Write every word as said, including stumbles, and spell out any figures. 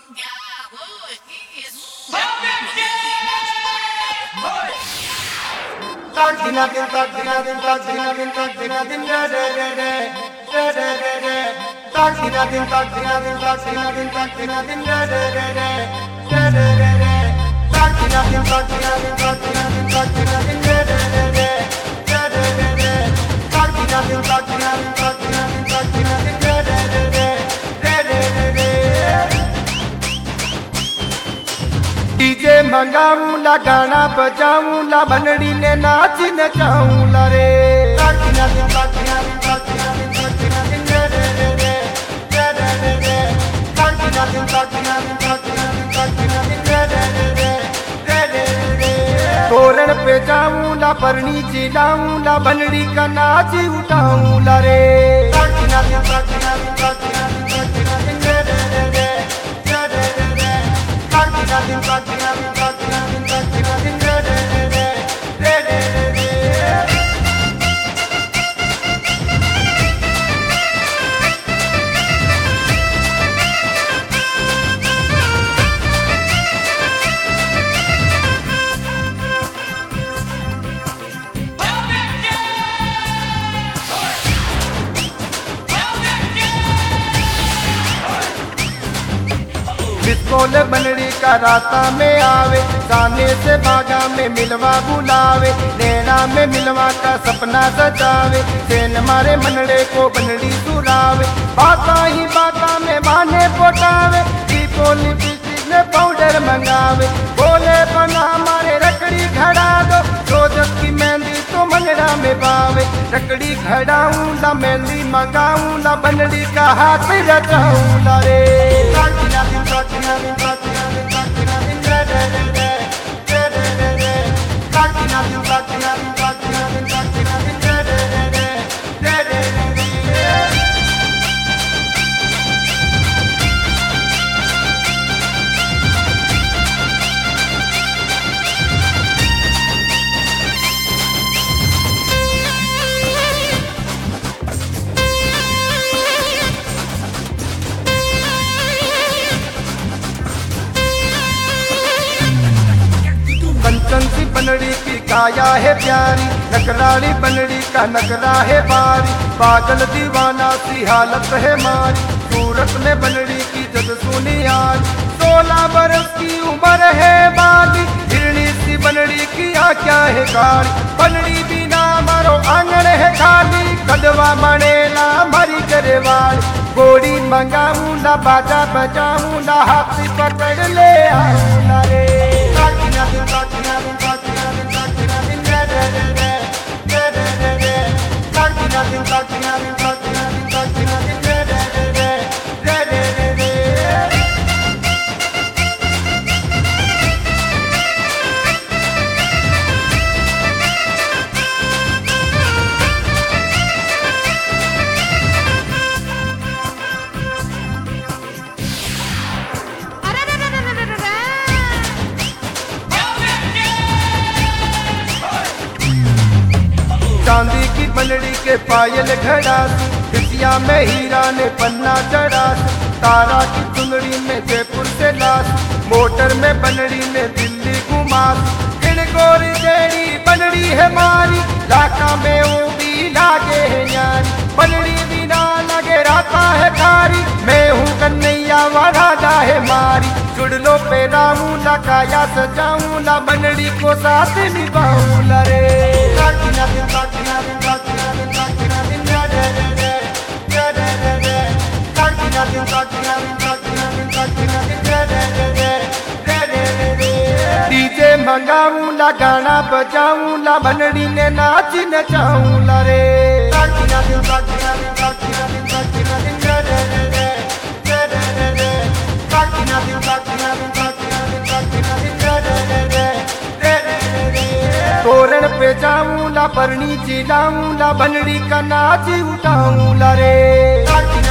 Dina din ta dina din ta dina din ta dina din re re re re re re re re ta dina din ta dina din ta dina din ta dina din re re re re re re re re ta dina din ta dina din ta dina din ta dina din re re re re re re re re ta dina din ta dina din ta dina din ta dina din re re re re re re re DJ मंगाऊं ला गाना बजाऊं ला बनड़ी ने नाच नचाऊं ला रे ताकिना दिन ताकिना दिन ताकिना दिन ताकिना दिन रे रे रे रे रे रे रे ताकिना दिन ताकिना दिन ताकिना दिन ताकिना दिन रे रे रे रे रे रे तोरण पे जाऊं ला परनी चिल्लाऊं ला बनड़ी का नाच उठाऊं ला रे ताकिना दिन ताकिना दिन ताकिना दिन ताकिना दिन रे रे रे रे Dina din ta dina din ta dina din ta dina din re re re re re re re बिस्कोल बनड़ी का राता में आवे जाने से बागा में मिलवा बुलावे नैना में मिलवा का सपना सजावे सेन मारे मनड़े को बनड़ी सुरावे बाता ही बाता में बाने पोटावे दीपो लिपस्टिक में पाउडर मंगावे बोले बना मारे रकड़ी खड़ा दो रोजक की मेहंदी तो मंगड़ा में पावे रकड़ी खड़ाऊं ला मेहंदी मंगाऊं ला बनड़ी का हाथ रचाऊं ला रे ताकिना दिन ताकिना दिन ताकिना दिन ताकिना दिन रे रे रे रे रे रे रे ताकिना दिन ताकिना दिन ताकिना दिन ताकिना दिन रे रे रे रे रे रे रे कंचन बनड़ी की काया है प्यारी नकराड़ी बनड़ी का नकरा है बारी पागल दीवाना सी हालत है मारी सूरत में बनड़ी की जद सुनी आज सोलह बरस की उम्र है बाली हिरणी सी बनड़ी की आ क्या है कारी बनड़ी बिना मारो आंगन है खाली कदवा मणेला मरी करे वाली गोड़ी मंगाऊं ला बाजा बजाऊं ला हाथ पकड़ ले आऊं ला रे ताकिना दिन ताकिना दिन ताकिना दिन ताकिना दिन रे रे रे रे रे रे रे ताकिना दिन ताकिना दिन ताकिना दिन ताकिना दिन रे रे रे रे रे रे रे चांदी की बनड़ी के पायल घड़ा बिटिया में हीरा ने पन्ना चढ़ा तारा की चुनरी में जयपुर से लाश मोटर में बनड़ी ने दिल्ली घुमा किन गोरी जेड़ी बनड़ी है मारी लाका में वो भी लागे है यारी बनड़ी बिना लगे राता है खारी मैं हूँ कन्हैया वादा है मारी चुड़लो पे रामू ला काया सजाऊं ला बनड़ी को साथ निभाऊं ला रे ताकिना दिन ताकिना दिन ताकिना दिन ताकिना दिन रे रे रे रे रे रे रे ताकिना दिन ताकिना दिन ताकिना दिन ताकिना दिन रे रे रे रे रे रे डीजे मंगाऊं ला गाना बजाऊं ला बनड़ी ने नाच नचाऊं ला रे ताकिना दिन ताकिना दिन ताकिना दिन ताकिना दिन रे रे रे रे रे रे रे ताकिना दिन ताकिना दिन ताकिना दिन ताकिना दिन रे रे रे रे रे रे तोरण पे जाऊं ला परनी चिल्लाऊं ला बनड़ी का नाच उठाऊं ला रे